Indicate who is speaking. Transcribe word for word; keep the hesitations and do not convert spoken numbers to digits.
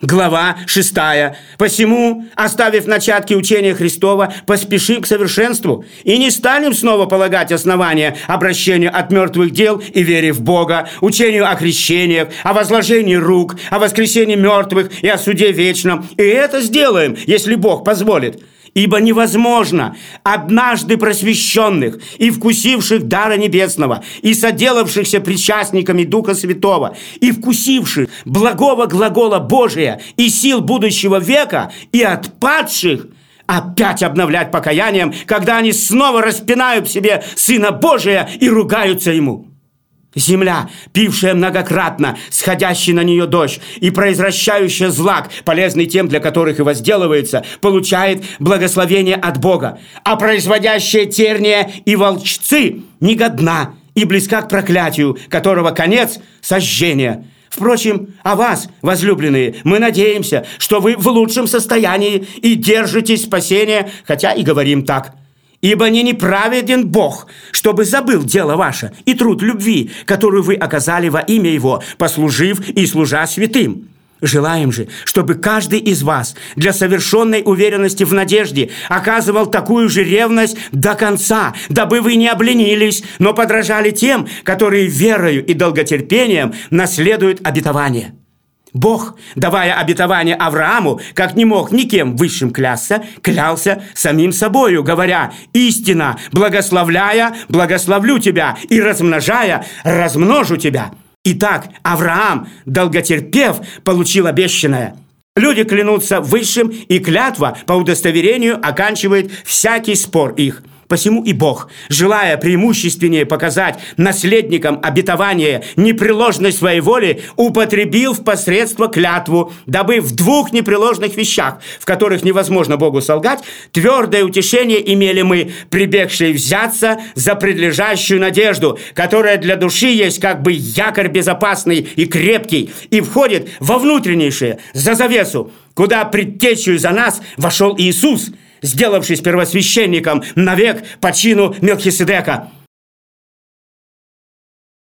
Speaker 1: Глава шестая. «Посему, оставив начатки учения Христова, поспешим к совершенству и не станем снова полагать основания обращению от мертвых дел и вере в Бога, учению о крещениях, о возложении рук, о воскресении мертвых и о суде вечном. И это сделаем, если Бог позволит. Ибо невозможно однажды просвещенных и вкусивших дара небесного, и соделавшихся причастниками Духа Святого, и вкусивших благого глагола Божия и сил будущего века, и отпадших, опять обновлять покаянием, когда они снова распинают в себе Сына Божия и ругаются Ему. Земля, пившая многократно сходящий на нее дождь и произвращающая злак, полезный тем, для которых и возделывается, получает благословение от Бога, а производящая терния и волчцы негодна и близка к проклятию, которого конец – сожжение. Впрочем, о вас, возлюбленные, мы надеемся, что вы в лучшем состоянии и держитесь спасения, хотя и говорим так. Ибо не неправеден Бог, чтобы забыл дело ваше и труд любви, которую вы оказали во имя Его, послужив и служа святым. Желаем же, чтобы каждый из вас для совершенной уверенности в надежде оказывал такую же ревность до конца, дабы вы не обленились, но подражали тем, которые верою и долготерпением наследуют обетование. Бог, давая обетование Аврааму, как не мог никем высшим клясться, клялся самим собою, говоря: «Истинно, благословляя, благословлю тебя, и размножая, размножу тебя». Итак, Авраам, долготерпев, получил обещанное. Люди клянутся высшим, и клятва по удостоверению оканчивает всякий спор их. Посему и Бог, желая преимущественнее показать наследникам обетования непреложность своей воли, употребил в посредство клятву, дабы в двух непреложных вещах, в которых невозможно Богу солгать, твердое утешение имели мы, прибегшие взяться за предлежащую надежду, которая для души есть как бы якорь безопасный и крепкий, и входит во внутреннейшее, за завесу, куда предтечью за нас вошел Иисус, сделавшись первосвященником навек по чину Мелхиседека.